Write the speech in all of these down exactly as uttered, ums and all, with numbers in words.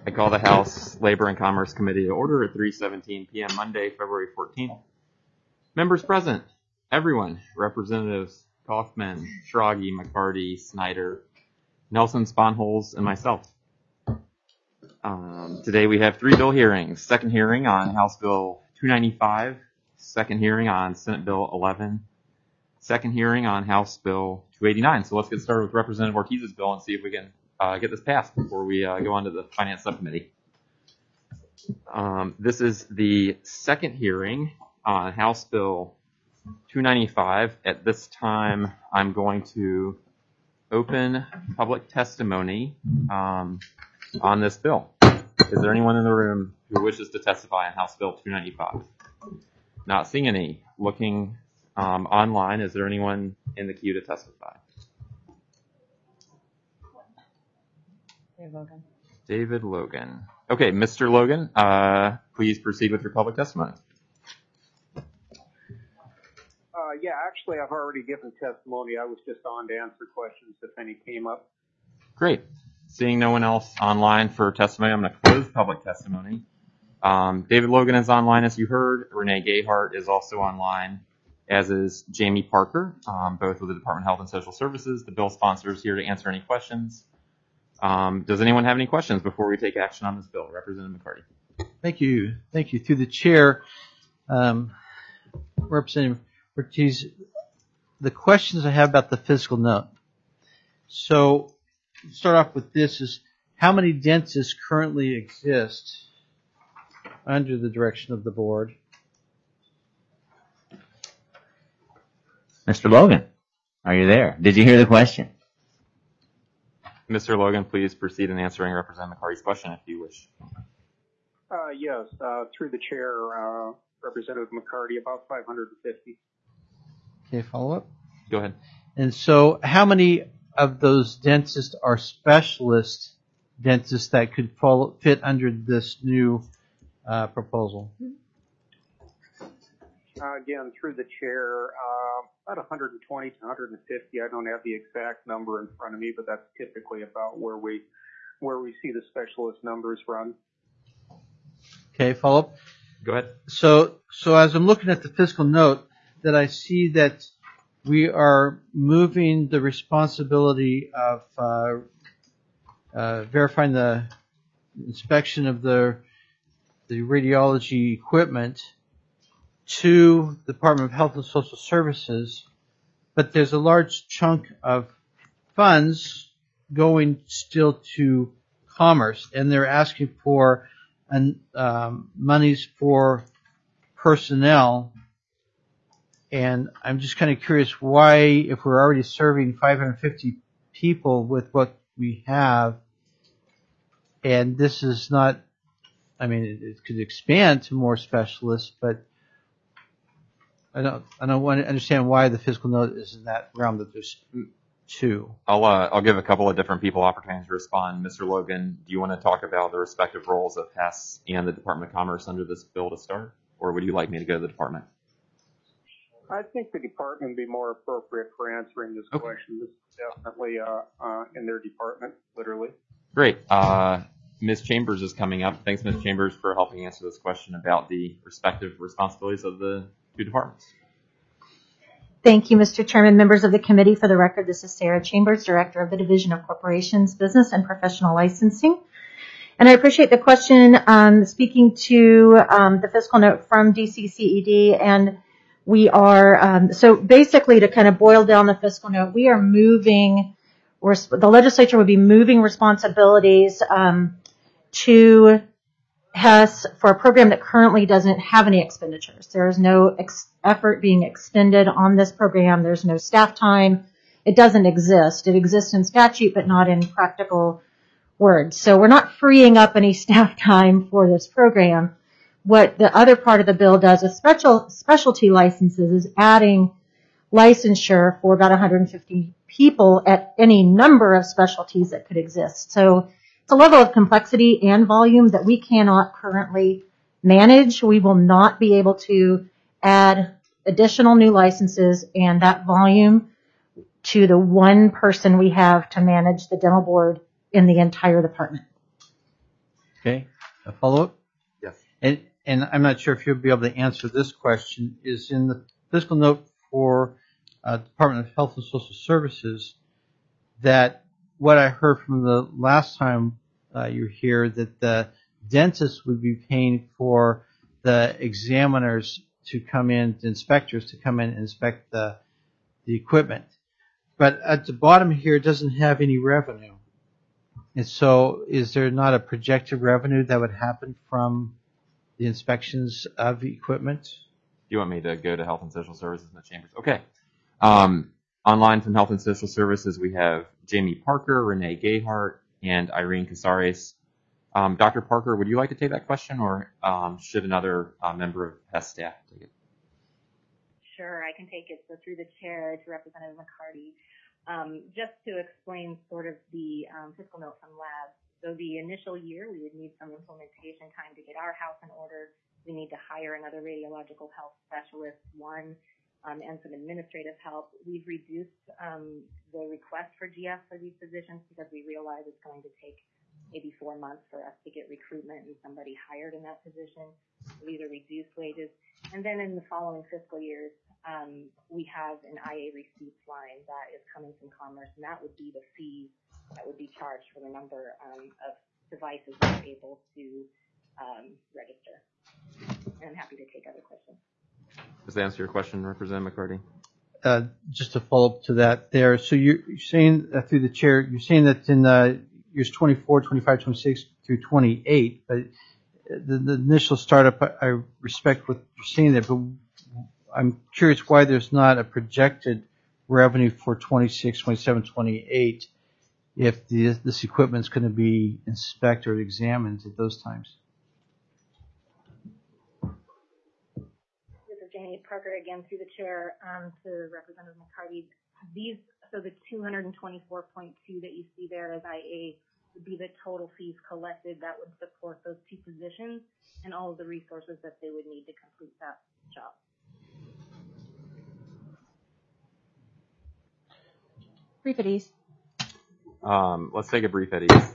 I call the House Labor and Commerce Committee to order at three seventeen p m Monday, February fourteenth. Members present, everyone, Representatives Kaufman, Schrage, McCarty, Snyder, Nelson, Sponholz, and myself. Um, today we have three bill hearings. Second hearing on House Bill two ninety-five, second hearing on Senate Bill eleven, second hearing on House Bill two eighty-nine. So let's get started with Representative Ortiz's bill and see if we can uh, get this passed before we uh, go on to the Finance Subcommittee. Um, this is the second hearing on House Bill two ninety-five. At this time, I'm going to open public testimony um, on this bill. Is there anyone in the room who wishes to testify on House Bill two ninety-five? Not seeing any. Looking um, online, is there anyone in the queue to testify? David Logan. David Logan. Okay, Mister Logan, uh, please proceed with your public testimony. Uh, yeah, actually, I've already given testimony. I was just on to answer questions if any came up. Great. Seeing no one else online for testimony, I'm going to close public testimony. Um, David Logan is online, as you heard. Renee Gayhart is also online, as is Jamie Parker, um, both with the Department of Health and Social Services. The bill sponsor is here to answer any questions. Um, does anyone have any questions before we take action on this bill? Representative McCarty. Thank you. Thank you. Through the chair, um, Representative Ortiz, the questions I have about the fiscal note. So, start off with this is how many dentists currently exist under the direction of the board? Mister Logan, are you there? Did you hear the question? Mister Logan, please proceed in answering Representative McCarty's question if you wish. Uh, yes, uh, through the chair, uh, Representative McCarty, about five hundred fifty. Okay, follow up. Go ahead. And so how many of those dentists are specialist dentists that could fall, fit under this new uh, proposal? Uh, again, through the chair, uh, about one hundred twenty to one hundred fifty. I don't have the exact number in front of me, but that's typically about where we where we see the specialist numbers run. Okay, follow up. Go ahead. So, so as I'm looking at the fiscal note, that I see that we are moving the responsibility of uh, uh, verifying the inspection of the the radiology equipment to the Department of Health and Social Services, but there's a large chunk of funds going still to Commerce, and they're asking for an, um, monies for personnel. And I'm just kind of curious why, if we're already serving five hundred fifty people with what we have, and this is not, I mean, it, it could expand to more specialists, but I don't, I don't want to understand why the fiscal note is in that realm that there's two. I'll uh, I'll give a couple of different people opportunities to respond. Mister Logan, do you want to talk about the respective roles of H E S and the Department of Commerce under this bill to start, or would you like me to go to the department? I think the department would be more appropriate for answering this Okay. question. This is definitely uh, uh, in their department, literally. Great. Uh, Miz Chambers is coming up. Thanks, Miz Chambers, for helping answer this question about the respective responsibilities of the two departments. Thank you, Mister Chairman, members of the committee. For the record, this is Sarah Chambers, Director of the Division of Corporations, Business, and Professional Licensing. And I appreciate the question, um, speaking to um, the fiscal note from D C C E D. And we are, um, so basically to kind of boil down the fiscal note, we are moving, the legislature would be moving responsibilities um, to H E S for a program that currently doesn't have any expenditures. There is no ex- effort being expended on this program. There's no staff time. It doesn't exist. It exists in statute, but not in practical words. So we're not freeing up any staff time for this program. What the other part of the bill does with special specialty licenses is adding licensure for about one hundred fifty people at any number of specialties that could exist. So it's a level of complexity and volume that we cannot currently manage. We will not be able to add additional new licenses and that volume to the one person we have to manage the dental board in the entire department. Okay, a follow-up? Yes. And, and I'm not sure if you'll be able to answer this question, is in the fiscal note for uh, Department of Health and Social Services that what I heard from the last time uh, you were here, that the dentist would be paying for the examiners to come in, the inspectors to come in and inspect the, the equipment. But at the bottom here, it doesn't have any revenue. And so is there not a projected revenue that would happen from the inspections of the equipment? Do you want me to go to Health and Social Services in the chambers? Okay. Um, online from Health and Social Services, we have Jamie Parker, Renee Gayhart, and Irene Casares. Um, Doctor Parker, would you like to take that question, or um, should another uh, member of H E S staff take it? Sure, I can take it. So through the chair to Representative McCarty, um, just to explain sort of the um, fiscal note from labs. So the initial year, we would need some implementation time to get our house in order. We need to hire another radiological health specialist, one, um, and some administrative help. We've reduced um, the request for G F for these positions because we realize it's going to take maybe four months for us to get recruitment and somebody hired in that position. We either reduce wages. And then in the following fiscal years, um, we have an I A receipts line that is coming from Commerce, and that would be the fee that would be charged for the number um, of devices that are able to um, register. And I'm happy to take other questions. Does that answer your question, Representative McCarty? Uh, just to follow up to that there. So you're, you're saying uh, through the chair, you're saying that in uh, years twenty-four, twenty-five, twenty-six through twenty-eight, but the, the initial startup, I, I respect what you're saying there, but I'm curious why there's not a projected revenue for twenty-six, twenty-seven, twenty-eight if the, this equipment is going to be inspected or examined at those times. This is Jamie Parker again through the chair um, to Representative McCarty. These, so the two hundred twenty-four point two that you see there as I A would be the total fees collected that would support those two positions and all of the resources that they would need to complete that job. Brief at ease. Um, let's take a brief at ease.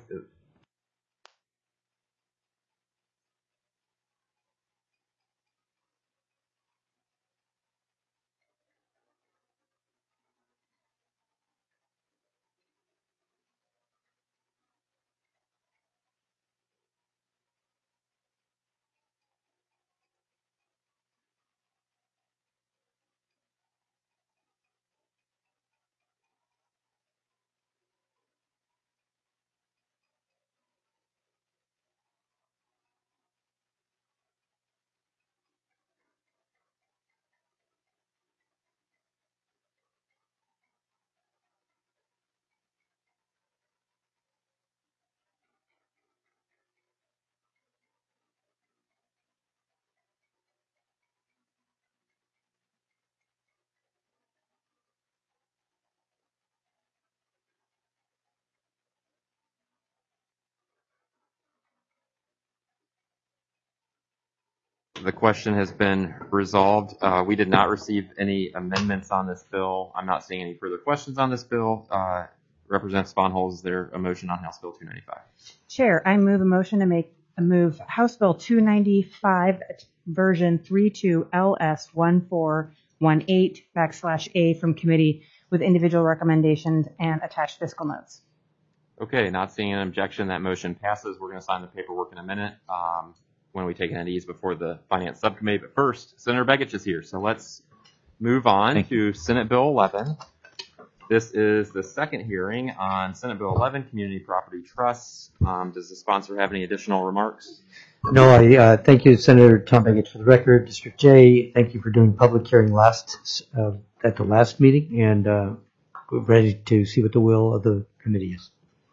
The question has been resolved. Uh, we did not receive any amendments on this bill. I'm not seeing any further questions on this bill. Uh, Representative Sponholz, is there a motion on House Bill two ninety-five? Chair, I move a motion to make a move House Bill two ninety-five version thirty-two L S one four one eight backslash A from committee with individual recommendations and attached fiscal notes. Okay, not seeing an objection. That motion passes. We're going to sign the paperwork in a minute um, when we take it at ease before the Finance Subcommittee. But first, Senator Begich is here, so let's move on Thank to Senate Bill eleven. This is the second hearing on Senate Bill eleven, Community Property Trusts. Um, does the sponsor have any additional remarks? No, I uh, thank you, Senator Tom Begich, for the record. District J, thank you for doing public hearing last uh, at the last meeting, and uh, we're ready to see what the will of the committee is.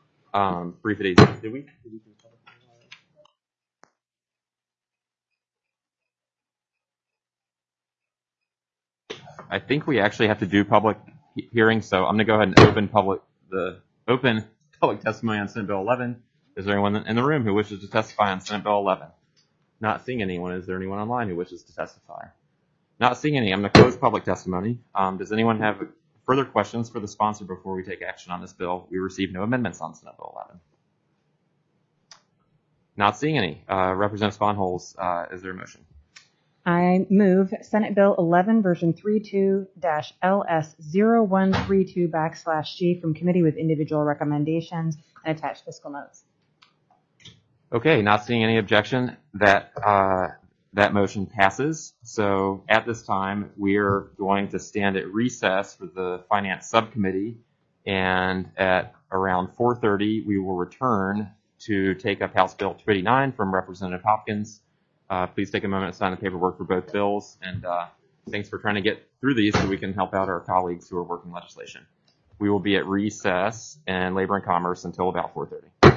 Um, brief it easy. Did we? Did we do public hearing? I think we actually have to do public he- hearing, so I'm going to go ahead and open public the open public testimony on Senate Bill eleven. Is there anyone in the room who wishes to testify on Senate Bill eleven? Not seeing anyone. Is there anyone online who wishes to testify? Not seeing any. I'm going to close public testimony. Um, does anyone have further questions for the sponsor before we take action on this bill? We received no amendments on Senate Bill eleven. Not seeing any. Uh, Representative Sponholz, uh, is there a motion? I move Senate Bill eleven, version thirty-two L S zero one three two backslash G from committee with individual recommendations and attached fiscal notes. Okay, not seeing any objection. That uh, that motion passes. So at this time, we're going to stand at recess for the Finance Subcommittee, and at around four thirty, we will return to take up House Bill two eighty-nine from Representative Hopkins. Uh, please take a moment to sign the paperwork for both bills, and uh, thanks for trying to get through these so we can help out our colleagues who are working legislation. We will be at recess in Labor and Commerce until about four thirty.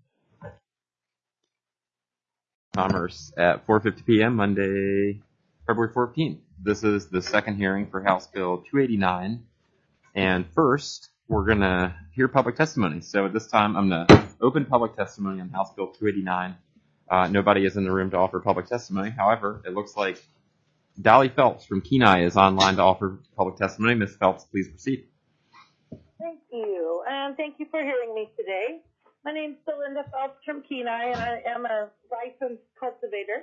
Commerce at four fifty p.m. Monday, February fourteenth. This is the second hearing for House Bill two eighty-nine. And first, we're going to hear public testimony. So at this time, I'm going to open public testimony on House Bill two eighty-nine. Uh, nobody is in the room to offer public testimony. However, it looks like Dolly Phelps from Kenai is online to offer public testimony. Miz Phelps, please proceed. Thank you, and thank you for hearing me today. My name is Belinda Phelps from Kenai, and I am a licensed cultivator.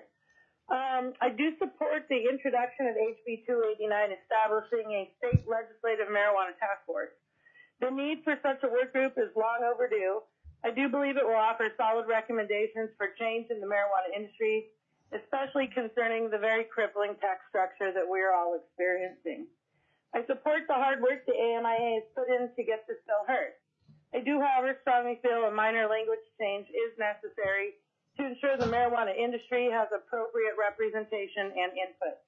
Um, I do support the introduction of H B two eighty-nine establishing a state legislative marijuana task force. The need for such a work group is long overdue. I do believe it will offer solid recommendations for change in the marijuana industry, especially concerning the very crippling tax structure that we are all experiencing. I support the hard work the A M I A has put in to get this bill heard. I do, however, strongly feel a minor language change is necessary to ensure the marijuana industry has appropriate representation and input.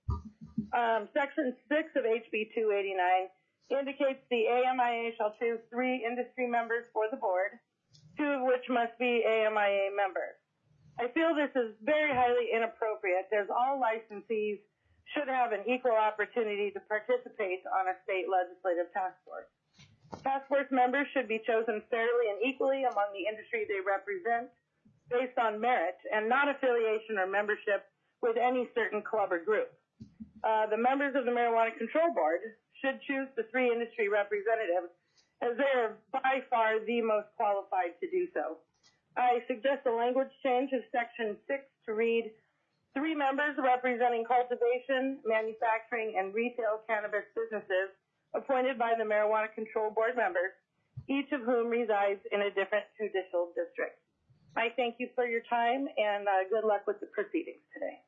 Um, Section six of H B two eighty-nine indicates the A M I A shall choose three industry members for the board, two of which must be A M I A members. I feel this is very highly inappropriate, as all licensees should have an equal opportunity to participate on a state legislative task force. Task force members should be chosen fairly and equally among the industry they represent based on merit and not affiliation or membership with any certain club or group. Uh, the members of the Marijuana Control Board should choose the three industry representatives, as they are by far the most qualified to do so. I suggest a language change of Section six to read, three members representing cultivation, manufacturing, and retail cannabis businesses appointed by the Marijuana Control Board members, each of whom resides in a different judicial district. I thank you for your time, and uh, good luck with the proceedings today.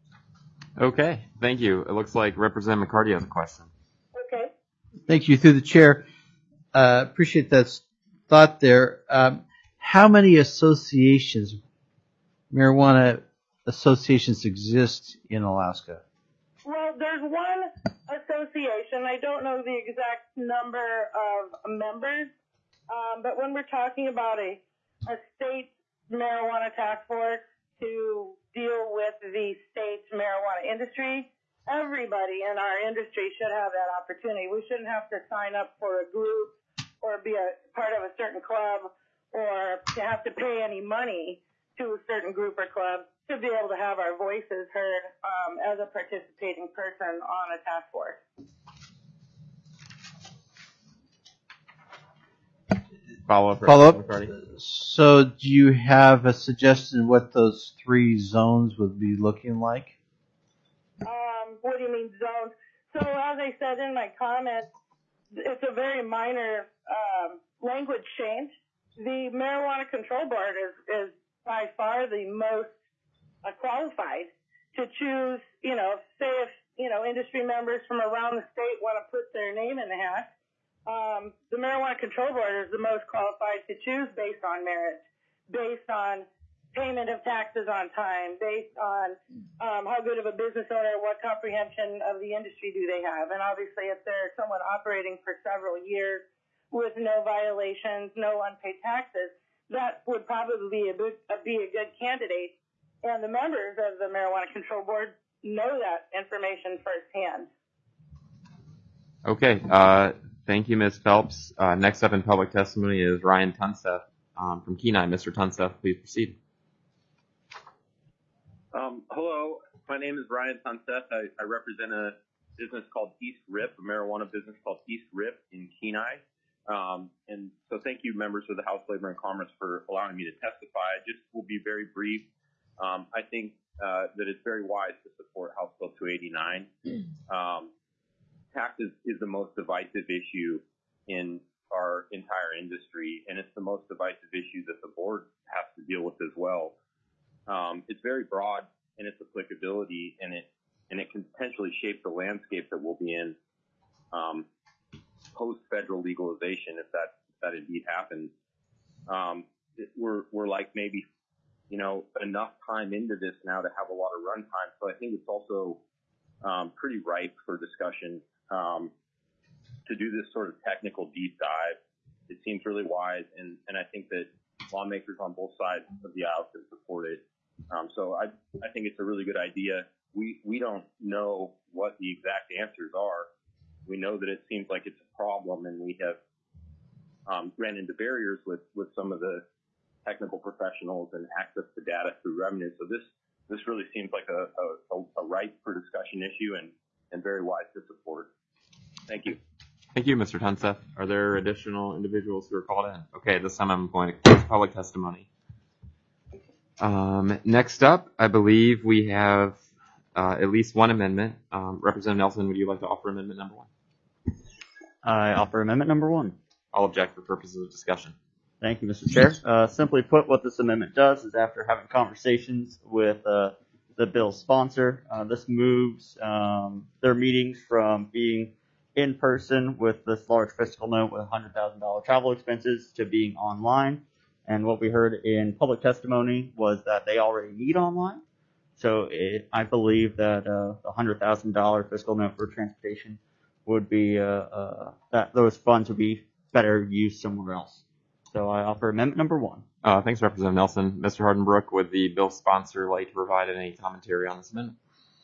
Okay, thank you. It looks like Representative McCarty has a question. Okay. Thank you. Through the chair, uh, appreciate that thought there. Um, how many associations, marijuana associations, exist in Alaska? Well, there's one association. I don't know the exact number of members, um, but when we're talking about a, a state marijuana task force to deal with the state's marijuana industry, everybody in our industry should have that opportunity. We shouldn't have to sign up for a group or be a part of a certain club or to have to pay any money to a certain group or club to be able to have our voices heard um, as a participating person on a task force. Follow up. Follow up. McCarty. So, do you have a suggestion what those three zones would be looking like? Um, what do you mean zones? So, as I said in my comment, it's a very minor um, language change. The Marijuana Control Board is, is by far the most uh, qualified to choose, you know, say if, you know, industry members from around the state want to put their name in the hat, um, the Marijuana Control Board is the most qualified to choose based on merit, based on payment of taxes on time, based on um, how good of a business owner, what comprehension of the industry do they have. And obviously, if they're someone operating for several years with no violations, no unpaid taxes, that would probably be a, good, uh, be a good candidate. And the members of the Marijuana Control Board know that information firsthand. Okay, uh, thank you, Miz Phelps. Uh, next up in public testimony is Ryan Tunseth um, from Kenai. Mister Tunseth, please proceed. Um, hello, my name is Ryan Tunseth. I, I represent a business called East Rip, a marijuana business called East Rip in Kenai. Um, and so thank you, members of the House Labor and Commerce, for allowing me to testify. I just will be very brief. Um, I think uh, that it's very wise to support House Bill two eighty-nine. Um, taxes is the most divisive issue in our entire industry, and it's the most divisive issue that the board has to deal with as well. Um, it's very broad in its applicability, and it and it can potentially shape the landscape that we'll be in um, post-federal legalization, if that if that indeed happens. Um, it, we're we're like maybe you know enough time into this now to have a lot of runtime, so I think it's also um, pretty ripe for discussion. Um, to do this sort of technical deep dive, it seems really wise, and, and I think that lawmakers on both sides of the aisle can support it. Um, so I, I think it's a really good idea. We, we don't know what the exact answers are. We know that it seems like it's a problem, and we have um, ran into barriers with, with some of the technical professionals and access to data through revenue. So this, this really seems like a, a, a ripe for discussion issue, and, and very wise to support. Thank you. Thank you, Mister Tunseth. Are there additional individuals who are called in? Okay, this time I'm going to close public testimony. Um, next up, I believe we have uh, at least one amendment. Um, Representative Nelson, would you like to offer amendment number one? I offer amendment number one. I'll object for purposes of discussion. Thank you, Mister Chair. Uh, simply put, what this amendment does is, after having conversations with uh, the bill's sponsor, uh, this moves um, their meetings from being in person with this large fiscal note with one hundred thousand dollars travel expenses to being online. And what we heard in public testimony was that they already meet online. So it, I believe that uh, the one hundred thousand dollars fiscal note for transportation would be, uh, uh, that those funds would be better used somewhere else. So I offer amendment number one. Uh, thanks, Representative Nelson. Mister Hardenbrook, would the bill sponsor like to provide any commentary on this amendment?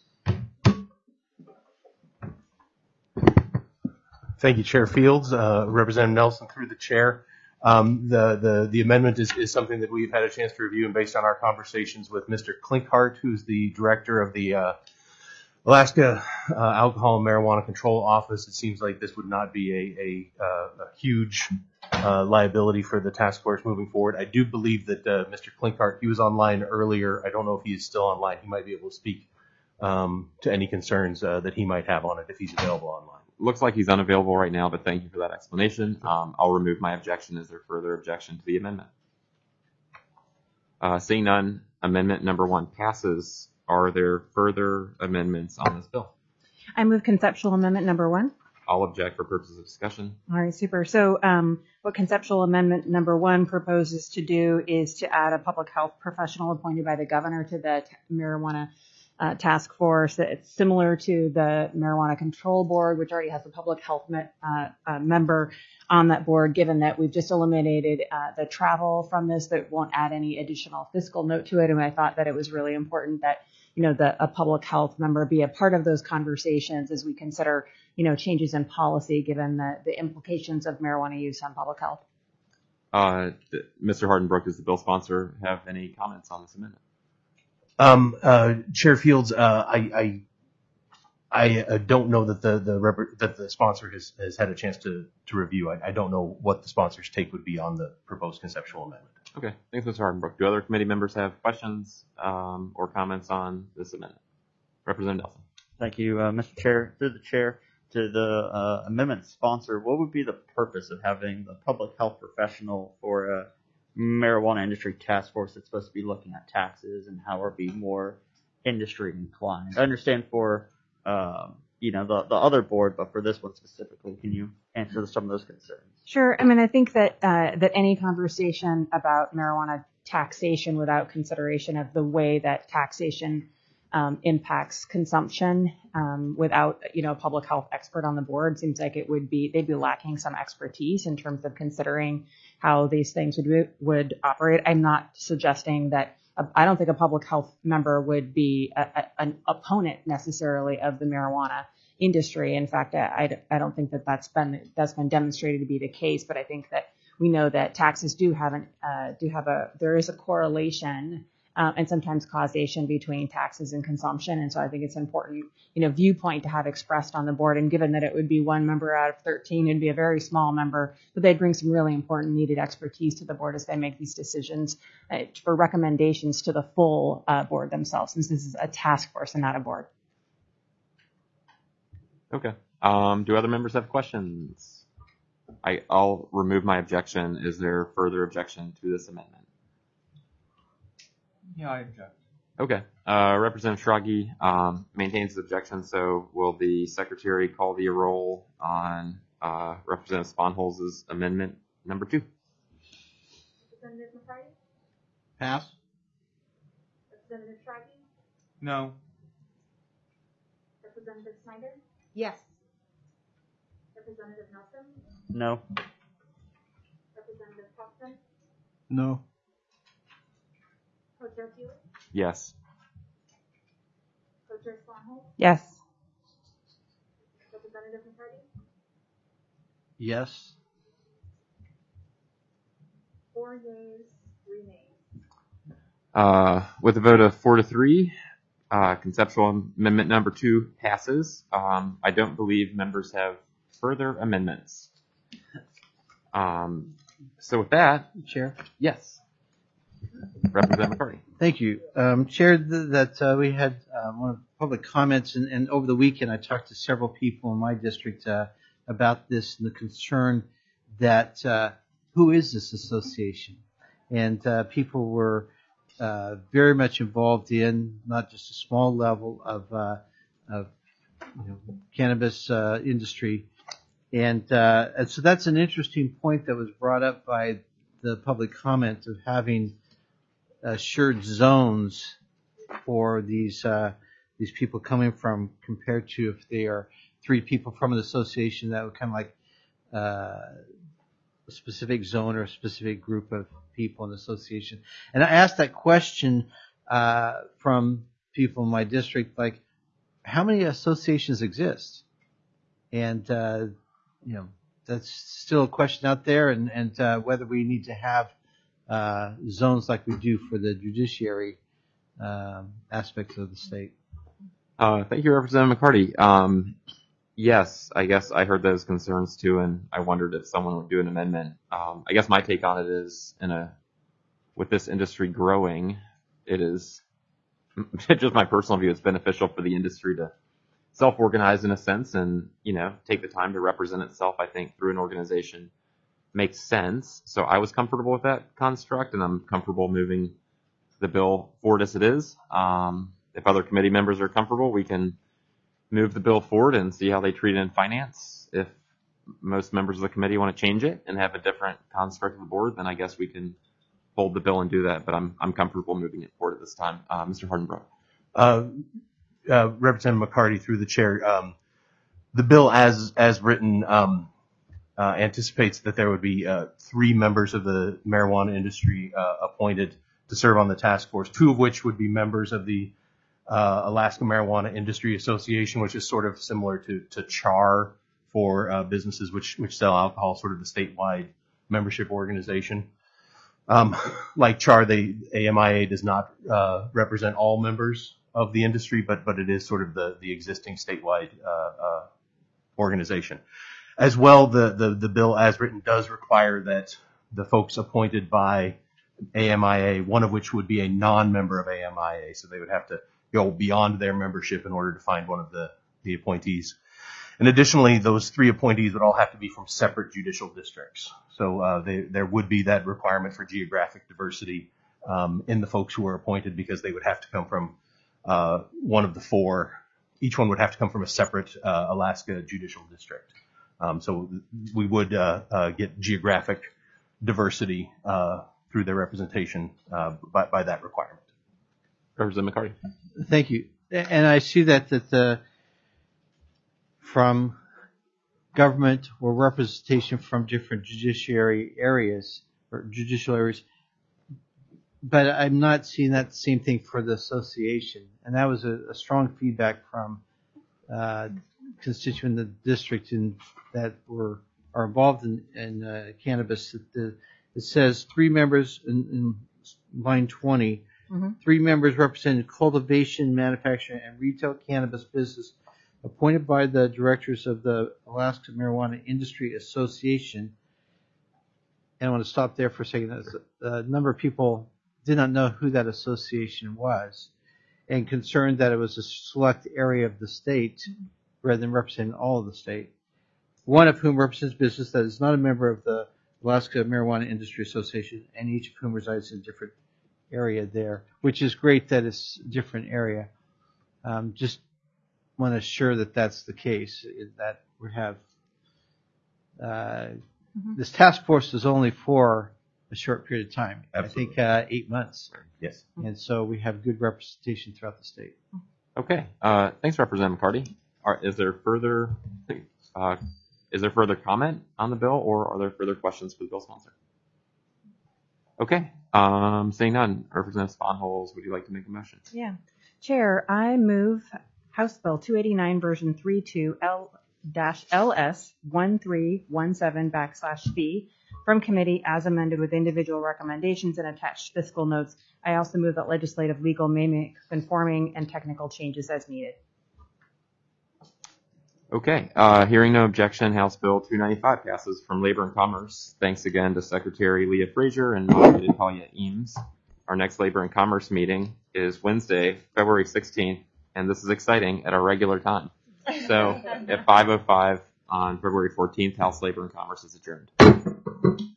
Thank you, Chair Fields. Uh, Representative Nelson, through the chair. Um, the, the, the amendment is, is something that we've had a chance to review, and based on our conversations with Mister Klinkhart, who's the director of the uh, Alaska uh, Alcohol and Marijuana Control Office, it seems like this would not be a, a, uh, a huge uh, liability for the task force moving forward. I do believe that uh, Mister Klinkhart, he was online earlier. I don't know if he is still online. He might be able to speak um, to any concerns uh, that he might have on it if he's available online. Looks like he's unavailable right now, but thank you for that explanation. Um, I'll remove my objection. Is there further objection to the amendment? Uh, seeing none, amendment number one passes. Are there further amendments on this bill? I move conceptual amendment number one. I'll object for purposes of discussion. All right, super. So um, what conceptual amendment number one proposes to do is to add a public health professional appointed by the governor to the t- marijuana Uh, task force. It's similar to the Marijuana Control Board, which already has a public health me- uh, uh, member on that board, given that we've just eliminated uh, the travel from this, that won't add any additional fiscal note to it. And I thought that it was really important that, you know, the, a public health member be a part of those conversations as we consider, you know, changes in policy, given the, the implications of marijuana use on public health. Uh, Mister Hardenbrook, does the bill sponsor have any comments on this amendment? Um, uh, Chair Fields, uh, I, I, I uh, don't know that the, the, rep- that the sponsor has, has had a chance to, to review. I, I don't know what the sponsor's take would be on the proposed conceptual amendment. Okay. Thanks, Mister Hardenbrook. Do other committee members have questions, um, or comments on this amendment? Representative Nelson. Thank you, uh, Mister Chair. Through the chair, to the uh, amendment sponsor, what would be the purpose of having the public health professional for a marijuana industry task force that's supposed to be looking at taxes and how we're being more industry inclined? I understand for um, you know the the other board, but for this one specifically, can you answer some of those concerns? Sure. I mean, I think that uh, that any conversation about marijuana taxation without consideration of the way that taxation um, impacts consumption, um, without you know a public health expert on the board, seems like it would be they'd be lacking some expertise in terms of considering how these things would would operate. I'm not suggesting that. Uh, I don't think a public health member would be a, a, an opponent necessarily of the marijuana industry. In fact, I, I don't think that that's been that's been demonstrated to be the case. But I think that we know that taxes do have an uh, do have a there is a correlation uh, and sometimes causation between taxes and consumption. And so I think it's an important, you know, viewpoint to have expressed on the board. And given that it would be one member out of thirteen, it'd be a very small member, but they'd bring some really important needed expertise to the board as they make these decisions uh, for recommendations to the full uh, board themselves, since this is a task force and not a board. Okay. Um, do other members have questions? I, I'll remove my objection. Is there further objection to this amendment? Yeah, I object. Okay. Uh, Representative Schrage um, maintains his objection, so will the secretary call the roll on uh, Representative Sponholz's amendment number two? Representative McCarty? Pass? Representative Schrage? No. Representative Snyder? Yes. Representative Nelson? No. Representative Thompson? No. Co-Chair Hewitt? Yes. Co-Chair Swanholz? Yes. Representative McCarty? Yes. Four yeas, three nays. Uh, with a vote of four to three, uh, conceptual amendment number two passes. Um, I don't believe members have further amendments. Um, so with that, Chair? yes. Representative McCarty. Thank you. Um, Chair, th- that uh, we had um, one of the public comments, and, and over the weekend I talked to several people in my district uh, about this and the concern that uh, who is this association? And uh, people were uh, very much involved in not just a small level of, uh, of you know, cannabis uh, industry. And, uh, and so that's an interesting point that was brought up by the public comment of having assured zones for these uh, these people coming from, compared to if they are three people from an association, that would kind of like uh, a specific zone or a specific group of people in the association. And I asked that question uh, from people in my district, like, how many associations exist? And uh, you know, that's still a question out there, and, and uh, whether we need to have uh, zones like we do for the judiciary um, aspects of the state. Uh, thank you, Representative McCarty. Um, yes, I guess I heard those concerns too, and I wondered if someone would do an amendment. Um, I guess my take on it is, in a with this industry growing, it is just my personal view. It's beneficial for the industry to self-organize in a sense, and you know, take the time to represent itself. I think through an organization makes sense. So I was comfortable with that construct, and I'm comfortable moving the bill forward as it is. Um, if other committee members are comfortable, we can move the bill forward and see how they treat it in finance. If most members of the committee want to change it and have a different construct of the board, then I guess we can hold the bill and do that. But I'm I'm comfortable moving it forward at this time. Uh, Mister Hardenbrook. Uh, uh, Representative McCarty, through the chair, um, the bill as as written um, uh, anticipates that there would be uh, three members of the marijuana industry uh, appointed to serve on the task force, two of which would be members of the uh, Alaska Marijuana Industry Association, which is sort of similar to, to C H A R for uh, businesses which, which sell alcohol, sort of the statewide membership organization. Um, like C H A R, they, A M I A does not uh, represent all members of the industry, but but it is sort of the, the existing statewide uh, uh, organization. As well, the, the, the bill as written does require that the folks appointed by A M I A, one of which would be a non-member of A M I A, so they would have to go beyond their membership in order to find one of the, the appointees. And additionally, those three appointees would all have to be from separate judicial districts. So uh, they, there would be that requirement for geographic diversity um, in the folks who are appointed, because they would have to come from uh, one of the four. Each one would have to come from a separate uh, Alaska judicial district. Um, so we would uh, uh, get geographic diversity uh, through their representation uh, by, by that requirement. Representative McCarty. Thank you. And I see that that the from government or representation from different judiciary areas or judicial areas, but I'm not seeing that same thing for the association. And that was a, a strong feedback from uh, constituents in the district in, that were are involved in, in uh, cannabis. That the, it says three members in, in line twenty Mhm. Three members representing cultivation, manufacturing, and retail cannabis business appointed by the directors of the Alaska Marijuana Industry Association. And I want to stop there for a second. As a number of people did not know who that association was and concerned that it was a select area of the state rather than representing all of the state. One of whom represents business that is not a member of the Alaska Marijuana Industry Association, and each of whom resides in a different area there, which is great that it's a different area. Um, just want to assure that that's the case, that we have uh, Mhm. this task force is only for a short period of time. Absolutely. I think uh, eight months. Yes. And so we have good representation throughout the state. Okay. Uh, thanks, Representative McCarty. Are, is there further uh, is there further comment on the bill, or are there further questions for the bill sponsor? Okay. Um, seeing none, Representative Sponholz, would you like to make a motion? Yeah. Chair, I move House Bill two eighty-nine version thirty-two L dash L S one three one seven backslash B from committee as amended with individual recommendations and attached fiscal notes. I also move that legislative legal may make conforming and technical changes as needed. Okay. Uh, hearing no objection, House Bill two ninety-five passes from Labor and Commerce. Thanks again to Secretary Leah Frazier and Moderator Talia Eames. Our next Labor and Commerce meeting is Wednesday, February sixteenth, and this is exciting, at our regular time. So at five oh five on February fourteenth, House Labor and Commerce is adjourned.